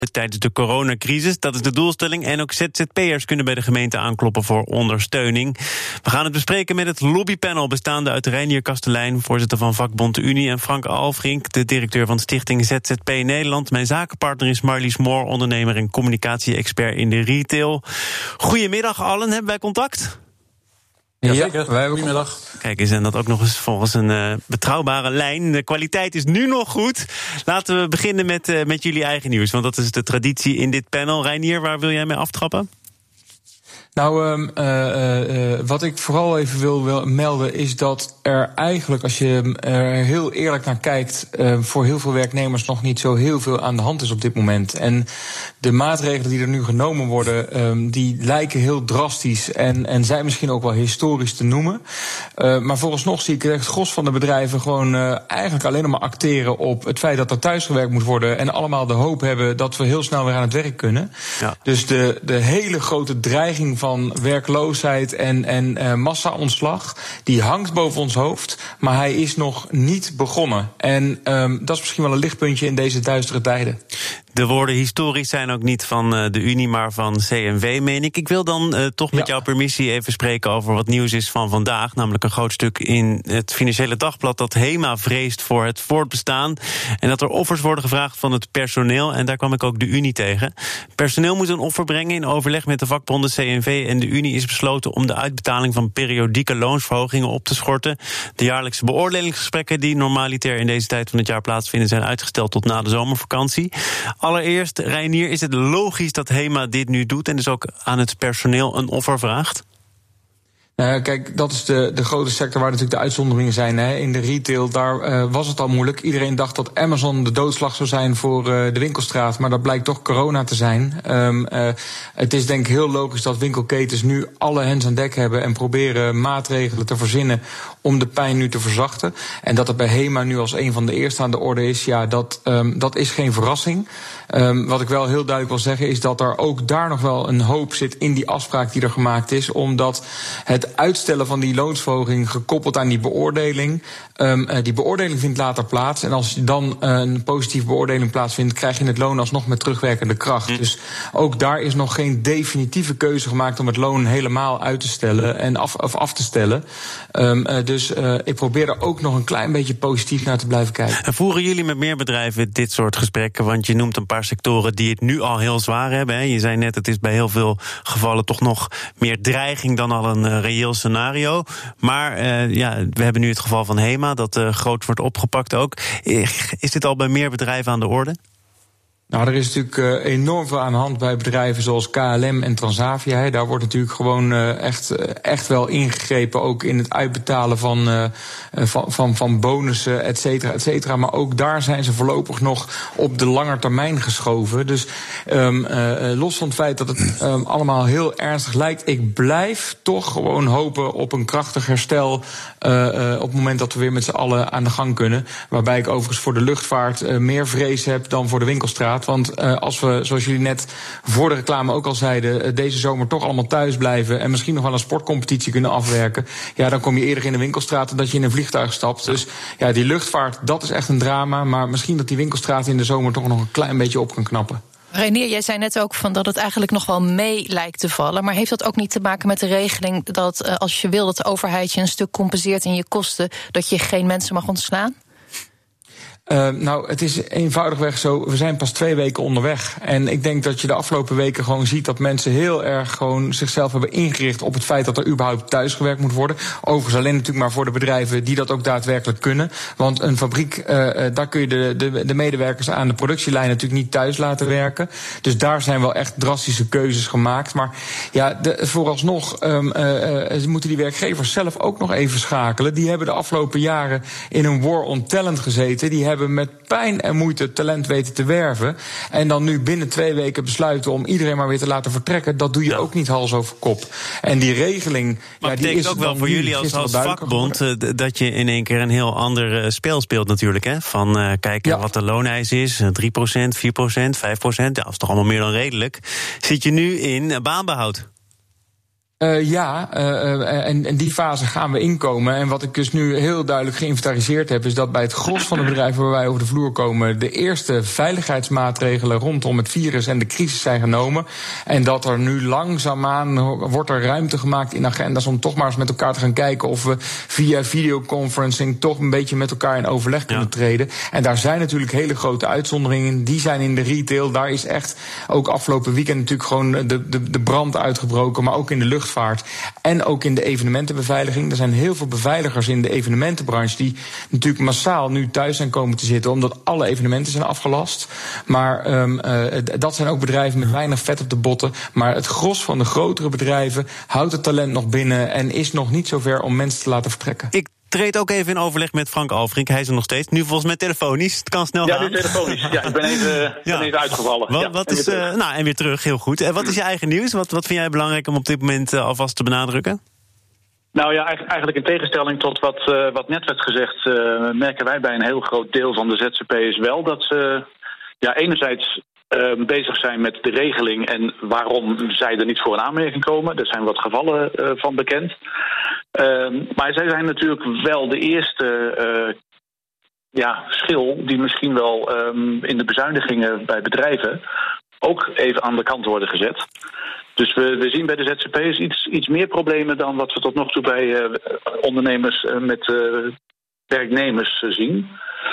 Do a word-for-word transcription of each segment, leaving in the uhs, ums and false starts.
tijdens de coronacrisis. Dat is de doelstelling. En ook Z Z P'ers kunnen bij de gemeente aankloppen voor ondersteuning. We gaan het bespreken met het lobbypanel bestaande uit Reinier Kastelein, voorzitter van vakbond de Unie, en Frank Alfrink, de directeur van Stichting Z Z P Nederland. Mijn zakenpartner is Marlies Moor, ondernemer en communicatie-expert in de retail. Goedemiddag allen, hebben wij contact? Ja, zeker. Wij hebben goedemiddag. Kijk eens, en dat ook nog eens volgens een uh, betrouwbare lijn. De kwaliteit is nu nog goed. Laten we beginnen met, uh, met jullie eigen nieuws, want dat is de traditie in dit panel. Reinier, waar wil jij mee aftrappen? Nou, um, uh, uh, wat ik vooral even wil, wil melden is dat er eigenlijk, als je er heel eerlijk naar kijkt, uh, voor heel veel werknemers nog niet zo heel veel aan de hand is op dit moment. En de maatregelen die er nu genomen worden, um, die lijken heel drastisch en, en zijn misschien ook wel historisch te noemen. Uh, maar vooralsnog zie ik het gros van de bedrijven gewoon uh, eigenlijk alleen nog maar acteren op het feit dat er thuisgewerkt moet worden en allemaal de hoop hebben dat we heel snel weer aan het werk kunnen. Ja. Dus de, de hele grote dreiging van werkloosheid en, en uh, massa-ontslag, die hangt boven ons hoofd, maar hij is nog niet begonnen. En um, dat is misschien wel een lichtpuntje in deze duistere tijden. De woorden historisch zijn ook niet van uh, de Unie, maar van C N W, meen ik. Ik wil dan uh, toch met ja. jouw permissie even spreken over wat nieuws is van vandaag. Namelijk een groot stuk in het Financiële Dagblad dat HEMA vreest voor het voortbestaan. En dat er offers worden gevraagd van het personeel. En daar kwam ik ook de Unie tegen. Personeel moet een offer brengen. In overleg met de vakbonden C N V en de Unie is besloten om de uitbetaling van periodieke loonsverhogingen op te schorten. De jaarlijkse beoordelingsgesprekken die normaliter in deze tijd van het jaar plaatsvinden zijn uitgesteld tot na de zomervakantie. Allereerst, Reinier, is het logisch dat HEMA dit nu doet en dus ook aan het personeel een offer vraagt? Nou, kijk, dat is de, de grote sector waar natuurlijk de uitzonderingen zijn. Hè. In de retail, daar uh, was het al moeilijk. Iedereen dacht dat Amazon de doodslag zou zijn voor uh, de winkelstraat, maar dat blijkt toch corona te zijn. Um, uh, het is denk ik heel logisch dat winkelketens nu alle hens aan dek hebben en proberen maatregelen te verzinnen om de pijn nu te verzachten. En dat het bij HEMA nu als een van de eerste aan de orde is, ja, dat, um, dat is geen verrassing. Um, wat ik wel heel duidelijk wil zeggen is dat er ook daar nog wel een hoop zit in die afspraak die er gemaakt is, omdat het uitstellen van die loonsverhoging gekoppeld aan die beoordeling, um, uh, die beoordeling vindt later plaats. En als dan uh, een positieve beoordeling plaatsvindt, krijg je het loon alsnog met terugwerkende kracht. Hm. Dus ook daar is nog geen definitieve keuze gemaakt om het loon helemaal uit te stellen en af, of af te stellen. Um, uh, dus uh, ik probeer er ook nog een klein beetje positief naar te blijven kijken. En voeren jullie met meer bedrijven dit soort gesprekken? Want je noemt een paar sectoren die het nu al heel zwaar hebben. Hè? Je zei net, het is bij heel veel gevallen toch nog meer dreiging dan al een uh, reëel scenario. Maar uh, ja, we hebben nu het geval van HEMA, dat uh, groot wordt opgepakt ook. Is dit al bij meer bedrijven aan de orde? Nou, er is natuurlijk uh, enorm veel aan de hand bij bedrijven zoals K L M en Transavia. Hè. Daar wordt natuurlijk gewoon uh, echt, uh, echt wel ingegrepen, ook in het uitbetalen van, uh, van, van, van bonussen, et cetera, et cetera. Maar ook daar zijn ze voorlopig nog op de lange termijn geschoven. Dus um, uh, los van het feit dat het um, allemaal heel ernstig lijkt, ik blijf toch gewoon hopen op een krachtig herstel uh, uh, op het moment dat we weer met z'n allen aan de gang kunnen. Waarbij ik overigens voor de luchtvaart uh, meer vrees heb dan voor de winkelstraat. Want uh, als we, zoals jullie net voor de reclame ook al zeiden, uh, deze zomer toch allemaal thuis blijven en misschien nog wel een sportcompetitie kunnen afwerken, ja, dan kom je eerder in de winkelstraat dan dat je in een vliegtuig stapt. Dus ja, die luchtvaart, dat is echt een drama. Maar misschien dat die winkelstraat in de zomer toch nog een klein beetje op kan knappen. Reinier, jij zei net ook van dat het eigenlijk nog wel mee lijkt te vallen. Maar heeft dat ook niet te maken met de regeling dat uh, als je wil dat de overheid je een stuk compenseert in je kosten, dat je geen mensen mag ontslaan? Uh, nou, het is eenvoudigweg zo, we zijn pas twee weken onderweg. En ik denk dat je de afgelopen weken gewoon ziet dat mensen heel erg gewoon zichzelf hebben ingericht op het feit dat er überhaupt thuisgewerkt moet worden. Overigens alleen natuurlijk maar voor de bedrijven die dat ook daadwerkelijk kunnen. Want een fabriek, uh, daar kun je de, de, de medewerkers aan de productielijn natuurlijk niet thuis laten werken. Dus daar zijn wel echt drastische keuzes gemaakt. Maar ja, de, vooralsnog um, uh, uh, moeten die werkgevers zelf ook nog even schakelen. Die hebben de afgelopen jaren in een war on talent gezeten. Die hebben met pijn en moeite talent weten te werven. En dan nu binnen twee weken besluiten om iedereen maar weer te laten vertrekken. Dat doe je ja. ook niet hals over kop. En die regeling. Maar ja, die betekent is ook wel voor jullie als, als vakbond uh, dat je in één keer een heel ander uh, spel speelt natuurlijk. Hè? Van uh, kijken ja. wat de looneis is. drie procent, vier procent, vijf procent. Ja, dat is toch allemaal meer dan redelijk. Zit je nu in uh, baanbehoud? Uh, ja, uh, uh, en, en die fase gaan we inkomen. En wat ik dus nu heel duidelijk geïnventariseerd heb, is dat bij het gros van de bedrijven waar wij over de vloer komen, de eerste veiligheidsmaatregelen rondom het virus en de crisis zijn genomen. En dat er nu langzaamaan wordt er ruimte gemaakt in agenda's om toch maar eens met elkaar te gaan kijken of we via videoconferencing toch een beetje met elkaar in overleg kunnen ja. treden. En daar zijn natuurlijk hele grote uitzonderingen. Die zijn in de retail. Daar is echt ook afgelopen weekend natuurlijk gewoon de, de, de brand uitgebroken, maar ook in de lucht. En ook in de evenementenbeveiliging. Er zijn heel veel beveiligers in de evenementenbranche die natuurlijk massaal nu thuis zijn komen te zitten omdat alle evenementen zijn afgelast. Maar um, uh, dat zijn ook bedrijven met weinig vet op de botten. Maar het gros van de grotere bedrijven houdt het talent nog binnen en is nog niet zover om mensen te laten vertrekken. Ik treed ook even in overleg met Frank Alfrink. Hij is er nog steeds. Nu volgens mij telefonisch. Het kan snel ja, gaan. Ja, nu telefonisch. Ja, ik ben even, ja. ben even uitgevallen. Wat, ja, wat en is, weer uh, nou, en weer terug. Heel goed. En wat is je eigen nieuws? Wat, wat vind jij belangrijk om op dit moment uh, alvast te benadrukken? Nou ja, eigenlijk in tegenstelling tot wat, uh, wat net werd gezegd, uh, merken wij bij een heel groot deel van de Z Z P'ers wel dat ze ja, enerzijds Uh, bezig zijn met de regeling en waarom zij er niet voor in aanmerking komen. Er zijn wat gevallen uh, van bekend. Uh, maar zij zijn natuurlijk wel de eerste uh, ja, schil die misschien wel um, in de bezuinigingen bij bedrijven ook even aan de kant worden gezet. Dus we, we zien bij de Z Z P'ers iets, iets meer problemen dan wat we tot nog toe bij uh, ondernemers uh, met uh, werknemers uh, zien.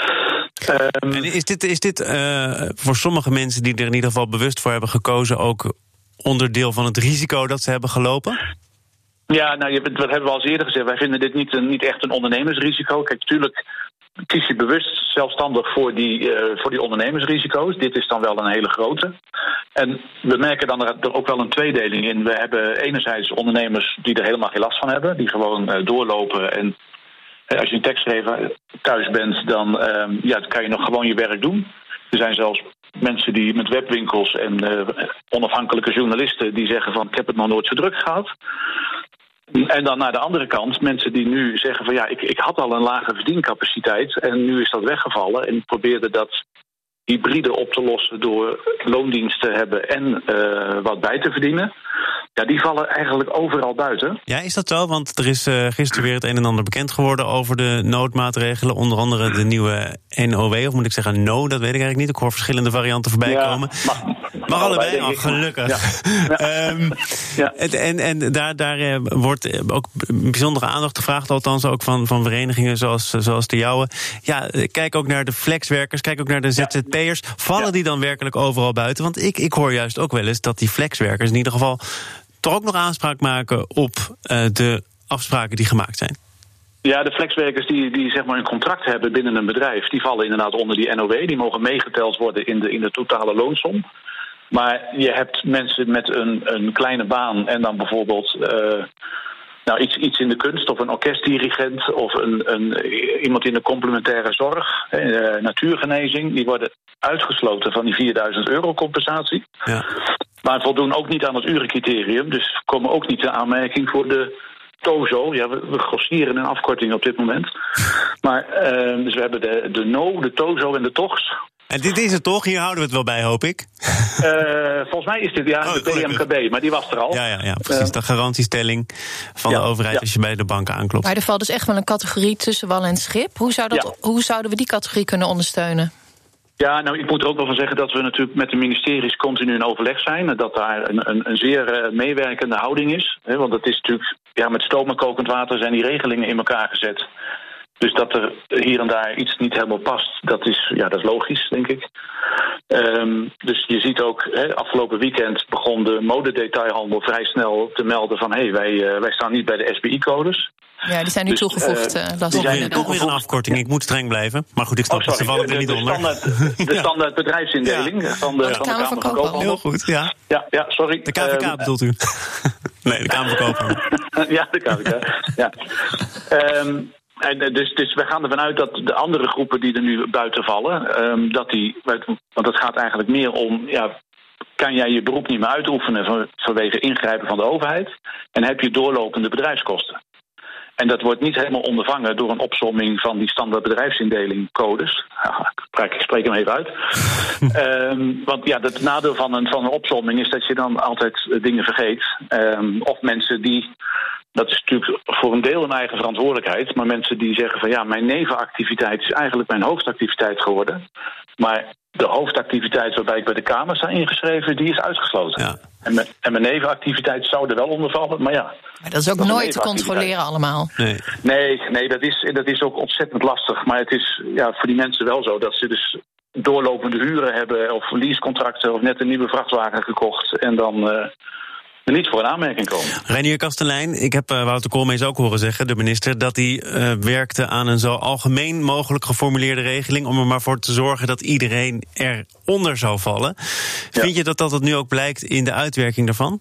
Um, en is dit, is dit uh, voor sommige mensen die er in ieder geval bewust voor hebben gekozen ook onderdeel van het risico dat ze hebben gelopen? Ja, nou, dat hebben we al eerder gezegd. Wij vinden dit niet, een, niet echt een ondernemersrisico. Kijk, natuurlijk kies je bewust zelfstandig voor die, uh, voor die ondernemersrisico's. Dit is dan wel een hele grote. En we merken dan er ook wel een tweedeling in. We hebben enerzijds ondernemers die er helemaal geen last van hebben, die gewoon uh, doorlopen en als je een tekstschrijver thuis bent, dan uh, ja, kan je nog gewoon je werk doen. Er zijn zelfs mensen die met webwinkels en uh, onafhankelijke journalisten die zeggen van ik heb het nog nooit zo druk gehad. En dan naar de andere kant, mensen die nu zeggen van ja, ik, ik had al een lage verdiencapaciteit en nu is dat weggevallen. En ik probeerde dat hybride op te lossen door loondienst te hebben en uh, wat bij te verdienen. Ja, die vallen eigenlijk overal buiten. Ja, is dat zo? Want er is uh, gisteren weer het een en ander bekend geworden over de noodmaatregelen. Onder andere de nieuwe N O W, of moet ik zeggen N O, dat weet ik eigenlijk niet. Ik hoor verschillende varianten voorbij ja, komen. Mag, maar allebei, al, gelukkig. Ja. Ja. um, ja. En, en daar, daar uh, wordt ook bijzondere aandacht gevraagd, althans ook van, van verenigingen zoals, zoals de jouwe. Ja, kijk ook naar de flexwerkers, kijk ook naar de Z Z P'ers. Vallen ja. die dan werkelijk overal buiten? Want ik, ik hoor juist ook wel eens dat die flexwerkers in ieder geval toch ook nog aanspraak maken op uh, de afspraken die gemaakt zijn. Ja, de flexwerkers die, die zeg maar een contract hebben binnen een bedrijf, die vallen inderdaad onder die N O W. Die mogen meegeteld worden in de, in de totale loonsom. Maar je hebt mensen met een, een kleine baan en dan bijvoorbeeld uh, nou, iets, iets in de kunst of een orkestdirigent of een, een, iemand in de complementaire zorg, uh, natuurgenezing. Die worden uitgesloten van die vierduizend euro compensatie. Ja. Maar voldoen ook niet aan het urencriterium, dus komen ook niet in aanmerking voor de TOZO. Ja, we, we grossieren een afkorting op dit moment. Maar uh, dus we hebben de, de N O, de TOZO en de T O G S. En dit is het toch? Hier houden we het wel bij, hoop ik. Uh, volgens mij is dit ja oh, de B M K B, maar die was er al. Ja, ja, ja precies. Uh, de garantiestelling van ja, de overheid ja. als je bij de banken aanklopt. Maar er valt dus echt wel een categorie tussen wal en schip. Hoe, zou dat, ja. hoe zouden we die categorie kunnen ondersteunen? Ja, nou, ik moet er ook wel van zeggen dat we natuurlijk met de ministeries continu in overleg zijn. Dat daar een, een, een zeer uh, meewerkende houding is. Hè, want het is natuurlijk, ja, met stoom en kokend water zijn die regelingen in elkaar gezet. Dus dat er hier en daar iets niet helemaal past, dat is, ja, dat is logisch, denk ik. Um, dus je ziet ook, hè, afgelopen weekend begon de modedetailhandel vrij snel te melden van hé, hey, wij, uh, wij staan niet bij de S B I-codes. Ja, die zijn nu dus, Uh, toegevoegd. Uh, die zijn toch weer een afkorting. Ja. Ik moet streng blijven. Maar goed, ik snap dat oh, ze vallen er niet de, onder. Standaard, de ja. standaard bedrijfsindeling ja. van de, van de Kamer van Koophandel. Heel goed, ja. Ja, ja, sorry. De K V K uh, bedoelt u? Nee, de Kamer van Koophandel. Ja, de K V K. Ja. Um, En dus, dus we gaan ervan uit dat de andere groepen die er nu buiten vallen, um, dat die, want het gaat eigenlijk meer om, ja, kan jij je beroep niet meer uitoefenen van, vanwege ingrijpen van de overheid en heb je doorlopende bedrijfskosten. En dat wordt niet helemaal ondervangen door een opsomming van die standaard bedrijfsindelingcodes. Ja, ik spreek hem even uit. um, want ja, het nadeel van een, van een opsomming is dat je dan altijd dingen vergeet. Um, of mensen die... Dat is natuurlijk voor een deel een eigen verantwoordelijkheid. Maar mensen die zeggen van ja, mijn nevenactiviteit is eigenlijk mijn hoofdactiviteit geworden. Maar de hoofdactiviteit waarbij ik bij de Kamer sta ingeschreven, die is uitgesloten. Ja. En, mijn, en mijn nevenactiviteit zou er wel onder vallen, maar ja. Maar dat is ook dat nooit te controleren allemaal. Nee, nee, nee dat, is, dat is ook ontzettend lastig. Maar het is ja, voor die mensen wel zo dat ze dus doorlopende huren hebben of leasecontracten of net een nieuwe vrachtwagen gekocht en dan... Uh, niet voor een aanmerking komen. Reinier Kastelein, ik heb uh, Wouter Koolmees ook horen zeggen, de minister, dat hij uh, werkte aan een zo algemeen mogelijk geformuleerde regeling om er maar voor te zorgen dat iedereen eronder zou vallen. Ja. Vind je dat dat het nu ook blijkt in de uitwerking daarvan?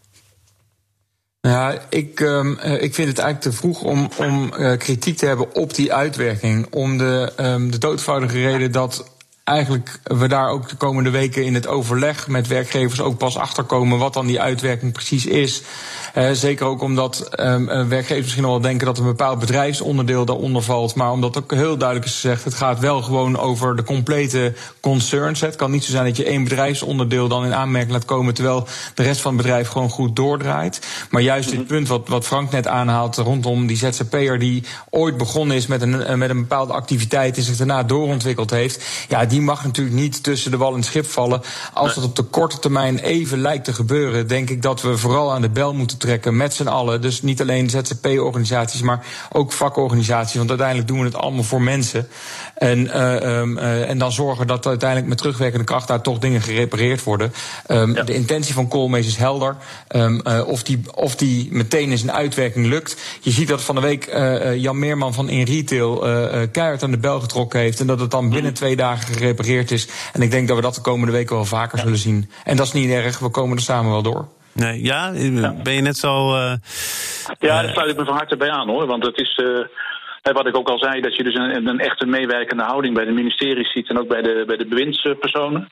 Ja, ik, um, ik vind het eigenlijk te vroeg om, om uh, kritiek te hebben op die uitwerking. Om de, um, de doodvoudige reden dat eigenlijk we daar ook de komende weken in het overleg met werkgevers ook pas achterkomen wat dan die uitwerking precies is. Uh, zeker ook omdat um, werkgevers misschien al wel denken dat een bepaald bedrijfsonderdeel daaronder valt. Maar omdat ook heel duidelijk is gezegd, het gaat wel gewoon over de complete concerns. Het kan niet zo zijn dat je één bedrijfsonderdeel dan in aanmerking laat komen terwijl de rest van het bedrijf gewoon goed doordraait. Maar juist dit punt wat, wat Frank net aanhaalt rondom die Z Z P'er die ooit begonnen is met een, met een bepaalde activiteit en zich daarna doorontwikkeld heeft. Ja, die mag natuurlijk niet tussen de wal en het schip vallen. Als dat op de korte termijn even lijkt te gebeuren, denk ik dat we vooral aan de bel moeten trekken met z'n allen. Dus niet alleen Z Z P-organisaties, maar ook vakorganisaties. Want uiteindelijk doen we het allemaal voor mensen. En, uh, um, uh, en dan zorgen dat uiteindelijk met terugwerkende kracht daar toch dingen gerepareerd worden. Um, ja. De intentie van Koolmees is helder. Um, uh, of, die, of die meteen in zijn uitwerking lukt. Je ziet dat van de week uh, Jan Meerman van In Retail uh, uh, keihard aan de bel getrokken heeft. En dat het dan binnen twee dagen gerepareerd is. En ik denk dat we dat de komende weken wel vaker ja. zullen zien. En dat is niet erg, we komen er samen wel door. Nee, ja, ben je net zo... Uh, ja, daar sluit ik me van harte bij aan, hoor. Want het is... Uh, wat ik ook al zei, dat je dus een, een echte meewerkende houding bij de ministeries ziet en ook bij de, bij de bewindspersonen.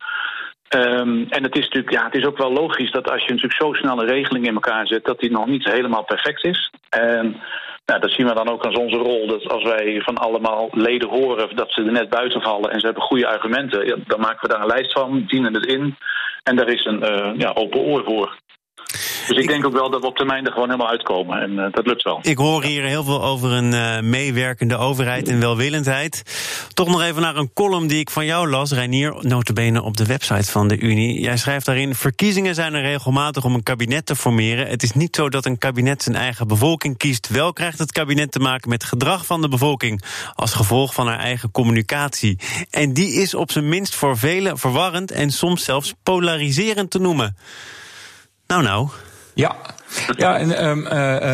Um, en het is natuurlijk, ja, het is ook wel logisch dat als je natuurlijk zo snel een regeling in elkaar zet, dat die nog niet helemaal perfect is. En nou, dat zien we dan ook als onze rol. Dat als wij van allemaal leden horen dat ze er net buiten vallen en ze hebben goede argumenten, ja, dan maken we daar een lijst van, dienen het in. En daar is een uh, ja, open oor voor. Dus ik, ik denk ook wel dat we op termijn er gewoon helemaal uitkomen. En uh, dat lukt wel. Ik hoor hier heel veel over een uh, meewerkende overheid en welwillendheid. Toch nog even naar een column die ik van jou las, Reinier, nota bene op de website van de Unie. Jij schrijft daarin: verkiezingen zijn er regelmatig om een kabinet te formeren. Het is niet zo dat een kabinet zijn eigen bevolking kiest. Wel krijgt het kabinet te maken met gedrag van de bevolking als gevolg van haar eigen communicatie. En die is op zijn minst voor velen verwarrend en soms zelfs polariserend te noemen. Nou, nou. Ja. Ja, en um, uh,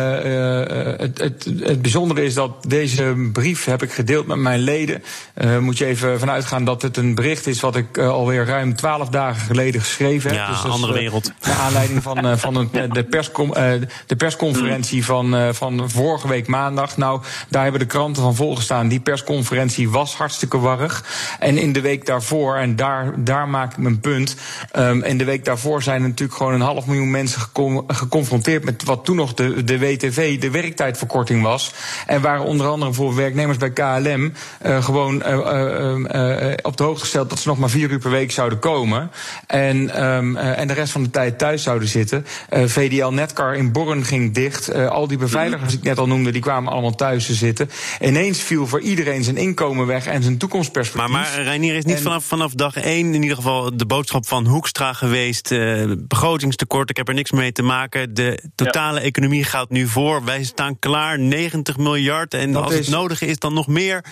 uh, het, het, het bijzondere is dat deze brief heb ik gedeeld met mijn leden. Uh, moet je even vanuit gaan dat het een bericht is wat ik uh, alweer ruim twaalf dagen geleden geschreven heb. Ja, dus dat andere is, uh, wereld. Naar aanleiding van, uh, van een, de, perscom, uh, de persconferentie van, uh, van vorige week maandag. Nou, daar hebben de kranten van volgestaan. Die persconferentie was hartstikke warrig. En in de week daarvoor, en daar, daar maak ik mijn punt. Um, in de week daarvoor zijn er natuurlijk gewoon een half miljoen mensen gecon- geconfronteerd met wat toen nog de, de W T V, de werktijdverkorting was. En waar onder andere voor werknemers bij K L M uh, gewoon uh, uh, uh, op de hoogte gesteld dat ze nog maar vier uur per week zouden komen. En, um, uh, en de rest van de tijd thuis zouden zitten. Uh, V D L Netcar in Borren ging dicht. Uh, al die beveiligers die ik net al noemde, die kwamen allemaal thuis te zitten. Ineens viel voor iedereen zijn inkomen weg en zijn toekomstperspectief. Maar, maar Reinier, is niet en, vanaf, vanaf dag één in ieder geval de boodschap van Hoekstra geweest. Uh, begrotingstekort, ik heb er niks mee te maken. De totale ja. economie gaat nu voor. Wij staan klaar, negentig miljard. En dat als is... het nodig is, dan nog meer.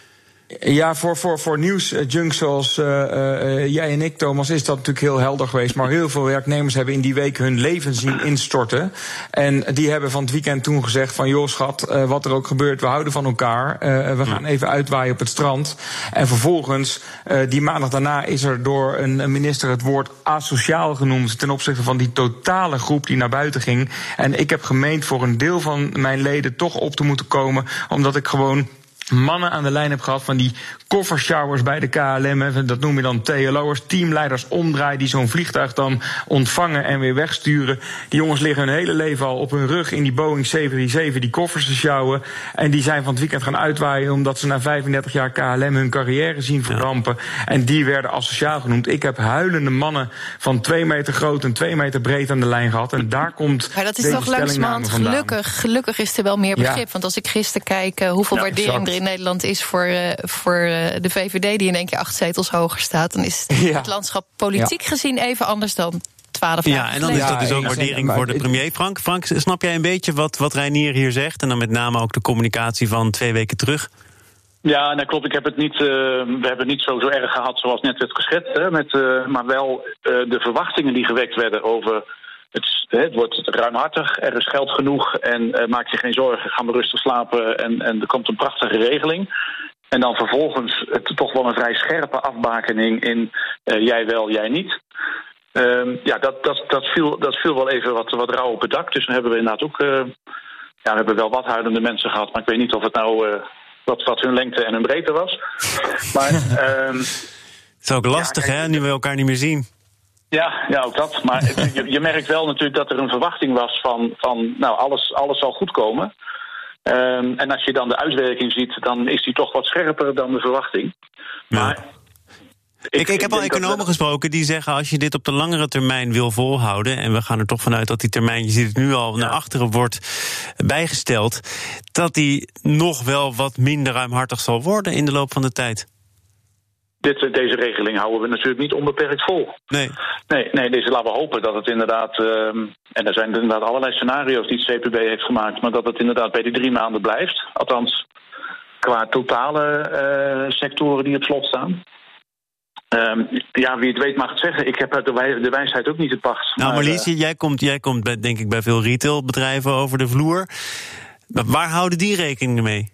Ja, voor, voor, voor nieuwsjunks zoals uh, uh, jij en ik, Thomas, is dat natuurlijk heel helder geweest. Maar heel veel werknemers hebben in die week hun leven zien instorten. En die hebben van het weekend toen gezegd van, joh schat, uh, wat er ook gebeurt, we houden van elkaar. Uh, we gaan even uitwaaien op het strand. En vervolgens, uh, die maandag daarna is er door een minister het woord asociaal genoemd ten opzichte van die totale groep die naar buiten ging. En ik heb gemeend voor een deel van mijn leden toch op te moeten komen, omdat ik gewoon mannen aan de lijn heb gehad van die koffershowers bij de K L M. Dat noem je dan T L O'ers, teamleiders omdraaien, die zo'n vliegtuig dan ontvangen en weer wegsturen. Die jongens liggen hun hele leven al op hun rug in die Boeing zeven drie zeven die koffers te sjouwen. En die zijn van het weekend gaan uitwaaien omdat ze na vijfendertig jaar K L M hun carrière zien verdampen. Ja. En die werden asociaal genoemd. Ik heb huilende mannen van twee meter groot en twee meter breed aan de lijn gehad. En daar komt maar dat is toch langzamerhand gelukkig. Gelukkig is er wel meer begrip. Ja. Want als ik gisteren kijk uh, hoeveel ja, waardering exact. er in Nederland is voor, uh, voor uh, de V V D, die in één keer acht zetels hoger staat, dan is ja. het landschap politiek ja. gezien even anders dan twaalf jaar. Ja, en dan is dat dus ook waardering voor de premier. Frank, Frank, snap jij een beetje wat, wat Reinier hier zegt? En dan met name ook de communicatie van twee weken terug? Ja, dat klopt. Ik heb het niet, uh, we hebben het niet zo, zo erg gehad zoals net werd geschetst. Hè, met, uh, maar wel uh, de verwachtingen die gewekt werden over het, het wordt ruimhartig, er is geld genoeg en uh, maak je geen zorgen, ga maar rustig slapen en, en er komt een prachtige regeling. En dan vervolgens het, toch wel een vrij scherpe afbakening in uh, jij wel, jij niet. Uh, ja, dat, dat, dat, viel, dat viel wel even wat, wat rauw op het dak. Dus dan hebben we inderdaad ook uh, ja, we hebben wel wat huilende mensen gehad, maar ik weet niet of het nou uh, wat, wat hun lengte en hun breedte was. Maar uh, het is ook lastig, ja, kijk, hè, nu we elkaar niet meer zien. Ja, ja, ook dat. Maar je, je merkt wel natuurlijk dat er een verwachting was van, van nou, alles, alles zal goed komen. Um, en als je dan de uitwerking ziet, dan is die toch wat scherper dan de verwachting. Maar ja. ik, ik, ik heb al economen we... gesproken die zeggen, als je dit op de langere termijn wil volhouden, en we gaan er toch vanuit dat die termijn, je ziet het nu al, ja. naar achteren wordt bijgesteld, dat die nog wel wat minder ruimhartig zal worden in de loop van de tijd. Dit, deze regeling houden we natuurlijk niet onbeperkt vol. Nee. Nee, nee, dus laten we hopen dat het inderdaad, um, en er zijn inderdaad allerlei scenario's die het C P B heeft gemaakt, maar dat het inderdaad bij die drie maanden blijft. Althans, qua totale uh, sectoren die op slot staan. Um, ja, wie het weet mag het zeggen. Ik heb de, wij, de wijsheid ook niet het pacht. Nou, Marlies, uh, jij komt, jij komt bij, denk ik bij veel retailbedrijven over de vloer. Waar houden die rekening mee?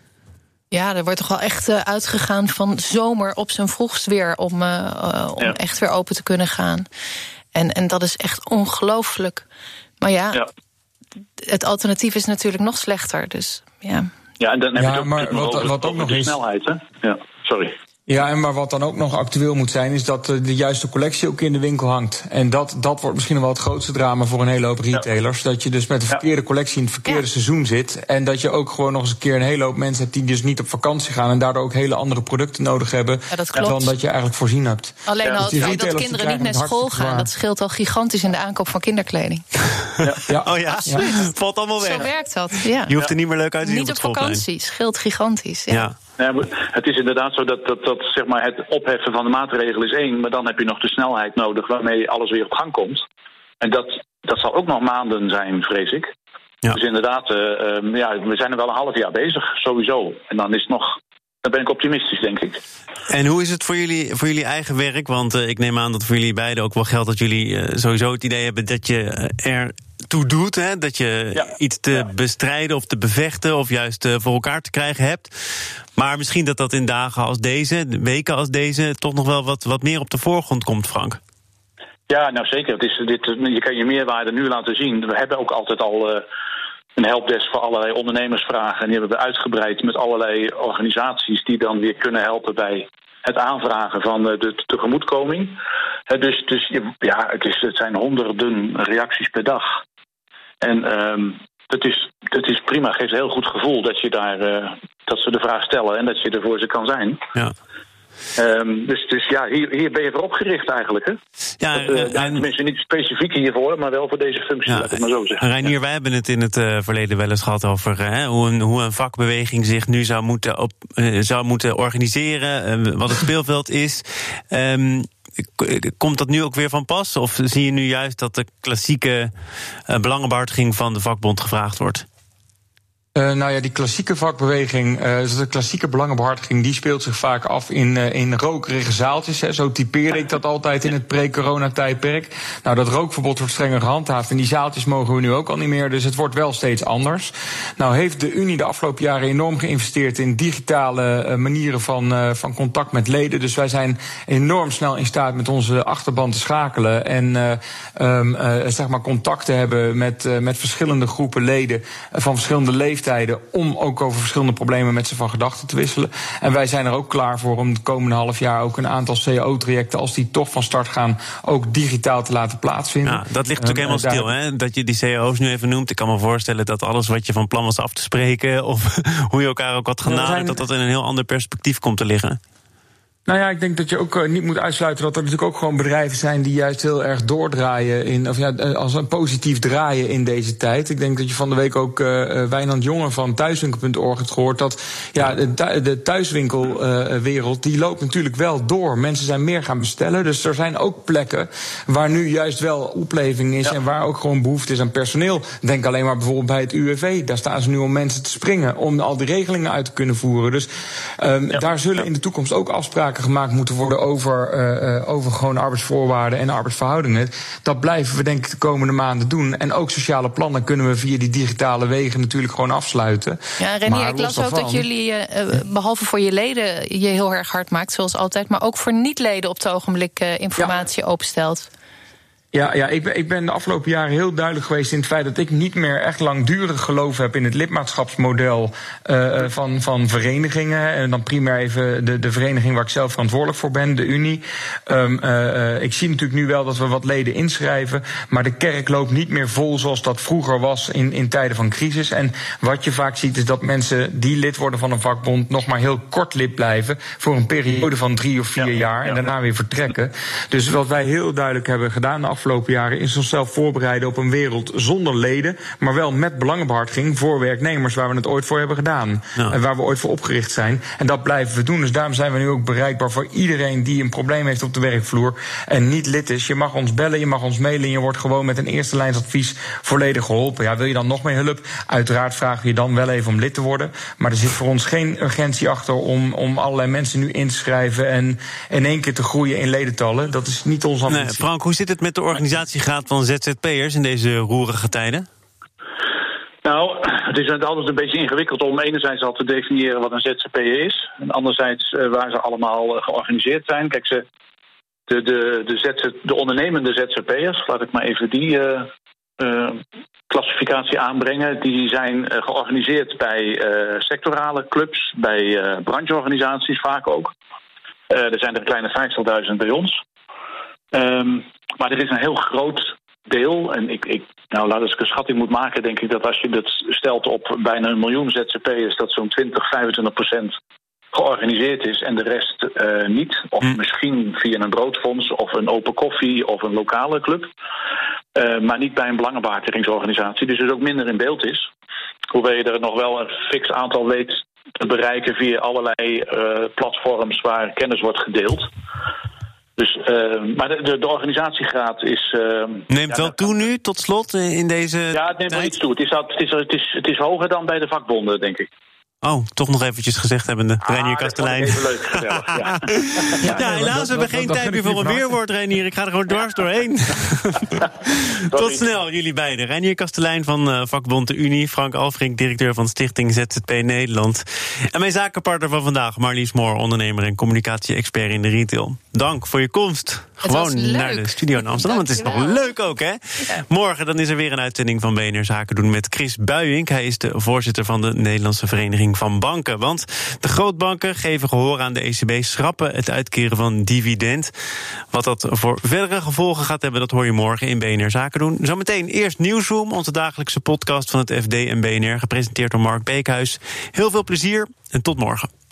Ja, er wordt toch wel echt uh, uitgegaan van zomer op zijn vroegst weer om, uh, uh, om ja. echt weer open te kunnen gaan. En, en dat is echt ongelooflijk. Maar ja, ja, het alternatief is natuurlijk nog slechter. Dus ja. Ja, en dan heb ja, je ook, maar wat, over, wat ook over nog de is, snelheid, hè? Ja, sorry. Ja, en maar wat dan ook nog actueel moet zijn, is dat de juiste collectie ook in de winkel hangt. En dat, dat wordt misschien wel het grootste drama voor een hele hoop retailers. Ja. Dat je dus met de verkeerde ja. collectie in het verkeerde ja. seizoen zit. En dat je ook gewoon nog eens een keer een hele hoop mensen hebt die dus niet op vakantie gaan en daardoor ook hele andere producten nodig hebben ja, dat klopt. dan dat je eigenlijk voorzien hebt. Alleen al dus dat, dat kinderen niet naar school gaan, zwaar. Dat scheelt al gigantisch in de aankoop van kinderkleding. Ja. Ja. Oh ja, ja. Valt allemaal weg. Zo werkt dat, ja. Je hoeft er niet meer leuk uit te zien niet op, op vakantie, scheelt gigantisch. Ja. ja. Ja, het is inderdaad zo dat, dat, dat zeg maar, het opheffen van de maatregel is één, maar dan heb je nog de snelheid nodig waarmee alles weer op gang komt. En dat, dat zal ook nog maanden zijn, vrees ik. Ja. Dus inderdaad, uh, uh, ja, we zijn er wel een half jaar bezig, sowieso. En dan is het nog, dan ben ik optimistisch, denk ik. En hoe is het voor jullie, voor jullie eigen werk? Want uh, ik neem aan dat voor jullie beiden ook wel geldt dat jullie uh, sowieso het idee hebben dat je uh, er toe doet, hè? Dat je ja. iets te ja. bestrijden of te bevechten of juist uh, voor elkaar te krijgen hebt. Maar misschien dat dat in dagen als deze, weken als deze, toch nog wel wat, wat meer op de voorgrond komt, Frank. Ja, nou zeker. Het is, dit, je kan je meerwaarde nu laten zien. We hebben ook altijd al uh, een helpdesk voor allerlei ondernemersvragen. En die hebben we uitgebreid met allerlei organisaties die dan weer kunnen helpen bij het aanvragen van de, de tegemoetkoming. Uh, dus dus ja, het, is, het zijn honderden reacties per dag. En um, het is, het is prima, het geeft een heel goed gevoel dat je daar uh, dat ze de vraag stellen en dat je er voor ze kan zijn. Ja. Um, dus dus ja, hier, hier ben je voor opgericht eigenlijk, hè? Ja, dat, uh, en, nou, tenminste niet specifiek hiervoor, maar wel voor deze functie, ja, laat ik maar zo zeggen. Reinier, ja. wij hebben het in het uh, verleden wel eens gehad over uh, hoe, een, hoe een vakbeweging zich nu zou moeten, op, uh, zou moeten organiseren, uh, wat het speelveld is. Um, Komt dat nu ook weer van pas? Of zie je nu juist dat de klassieke uh, belangenbehartiging van de vakbond gevraagd wordt? Uh, nou ja, die klassieke vakbeweging, uh, de klassieke belangenbehartiging, die speelt zich vaak af in, uh, in rokerige zaaltjes. Hè. Zo typeer ik dat altijd in het pre-corona-tijdperk. Nou, dat rookverbod wordt strenger gehandhaafd en die zaaltjes mogen we nu ook al niet meer. Dus het wordt wel steeds anders. Nou heeft de Unie de afgelopen jaren enorm geïnvesteerd in digitale uh, manieren van, uh, van contact met leden. Dus wij zijn enorm snel in staat met onze achterban te schakelen en uh, um, uh, zeg maar contact te hebben met, uh, met verschillende groepen leden uh, van verschillende leeftijden. leeftijden om ook over verschillende problemen met ze van gedachten te wisselen. En wij zijn er ook klaar voor om het komende half jaar ook een aantal C O trajecten, als die toch van start gaan, ook digitaal te laten plaatsvinden. Ja, dat ligt natuurlijk um, helemaal stil, hè? Dat je die C O's nu even noemt. Ik kan me voorstellen dat alles wat je van plan was af te spreken, of hoe je elkaar ook had genaderd, zijn... dat dat in een heel ander perspectief komt te liggen. Nou ja, ik denk dat je ook uh, niet moet uitsluiten dat er natuurlijk ook gewoon bedrijven zijn die juist heel erg doordraaien in, of ja, als een positief draaien in deze tijd. Ik denk dat je van de week ook uh, Wijnand Jonge van thuiswinkel punt org hebt gehoord dat ja, de, de thuiswinkelwereld uh, die loopt natuurlijk wel door. Mensen zijn meer gaan bestellen, dus er zijn ook plekken waar nu juist wel opleving is, ja, en waar ook gewoon behoefte is aan personeel. Denk alleen maar bijvoorbeeld bij het U W V. Daar staan ze nu om mensen te springen, om al die regelingen uit te kunnen voeren. Dus um, ja, daar zullen in de toekomst ook afspraken gemaakt moeten worden over, uh, over gewoon arbeidsvoorwaarden en arbeidsverhoudingen. Dat blijven we denk ik de komende maanden doen. En ook sociale plannen kunnen we via die digitale wegen natuurlijk gewoon afsluiten. Ja, Renier, ik las ook dat jullie, uh, behalve voor je leden, je heel erg hard maakt, zoals altijd, maar ook voor niet-leden op het ogenblik uh, informatie ja. openstelt. Ja, ja ik, ben, ik ben de afgelopen jaren heel duidelijk geweest in het feit dat ik niet meer echt langdurig geloof heb in het lidmaatschapsmodel uh, van, van verenigingen. En dan primair even de, de vereniging waar ik zelf verantwoordelijk voor ben, de Unie. Um, uh, ik zie natuurlijk nu wel dat we wat leden inschrijven, maar de kerk loopt niet meer vol zoals dat vroeger was in, in tijden van crisis. En wat je vaak ziet is dat mensen die lid worden van een vakbond nog maar heel kort lid blijven voor een periode van drie of vier ja, jaar en ja. daarna weer vertrekken. Dus wat wij heel duidelijk hebben gedaan de afgelopen jaren is onszelf voorbereiden op een wereld zonder leden, maar wel met belangenbehartiging voor werknemers, waar we het ooit voor hebben gedaan. Ja. En waar we ooit voor opgericht zijn. En dat blijven we doen. Dus daarom zijn we nu ook bereikbaar voor iedereen die een probleem heeft op de werkvloer en niet lid is. Je mag ons bellen, je mag ons mailen en je wordt gewoon met een eerste lijnsadvies volledig geholpen. Ja, wil je dan nog meer hulp? Uiteraard vragen we je dan wel even om lid te worden. Maar er zit voor ons geen urgentie achter om, om allerlei mensen nu in te schrijven en in één keer te groeien in ledentallen. Dat is niet onze ambitie. Nee, Frank, hoe zit het met de organisatiegraad van Z Z P'ers in deze roerige tijden? Nou, het is altijd een beetje ingewikkeld om enerzijds al te definiëren wat een Z Z P'er is. En anderzijds uh, waar ze allemaal uh, georganiseerd zijn. Kijk, ze, de, de, de, Z Z, de ondernemende Z Z P'ers, laat ik maar even die uh, uh, klassificatie aanbrengen. Die zijn uh, georganiseerd bij uh, sectorale clubs, bij uh, brancheorganisaties vaak ook. Uh, er zijn er een kleine vijftigduizend bij ons. Um, maar er is een heel groot deel, en ik, ik nou laat als ik een schatting moet maken, denk ik dat als je dat stelt op bijna een miljoen Z Z P'ers, dat zo'n twintig, vijfentwintig procent georganiseerd is en de rest uh, niet. Of hm. misschien via een broodfonds of een open koffie of een lokale club. Uh, maar niet bij een belangenbehartigingsorganisatie, dus er ook minder in beeld is. Hoewel je er nog wel een fix aantal weet te bereiken via allerlei uh, platforms waar kennis wordt gedeeld. Dus, uh, maar de, de, de organisatiegraad is... Uh, neemt ja, wel toe nu, tot slot, in deze Ja, het neemt tijd? wel iets toe. Het is, het, is, het, is, het is hoger dan bij de vakbonden, denk ik. Oh, toch nog eventjes gezegd hebbende. Ah, Reinier Kastelein. Even leuk, gezellig, ja. ja, ja, helaas, dat, we hebben geen dat, tijd dat meer voor een weerwoord, Reinier. Ik ga er gewoon dwars doorheen. Tot snel, jullie beiden. Reinier Kastelein van uh, vakbond de Unie. Frank Alfrink, directeur van Stichting Z Z P Nederland. En mijn zakenpartner van vandaag, Marlies Moor, ondernemer en communicatie-expert in de retail. Dank voor je komst. Gewoon naar de studio in Amsterdam. Want het is nog leuk ook, hè? Ja. Morgen dan is er weer een uitzending van B N R Zaken doen met Chris Buijink. Hij is de voorzitter van de Nederlandse Vereniging van Banken. Want de grootbanken geven gehoor aan de E C B, schrappen het uitkeren van dividend. Wat dat voor verdere gevolgen gaat hebben, dat hoor je morgen in B N R Zaken doen. Zometeen eerst Nieuwsroom, onze dagelijkse podcast van het F D en B N R, gepresenteerd door Mark Beekhuis. Heel veel plezier en tot morgen.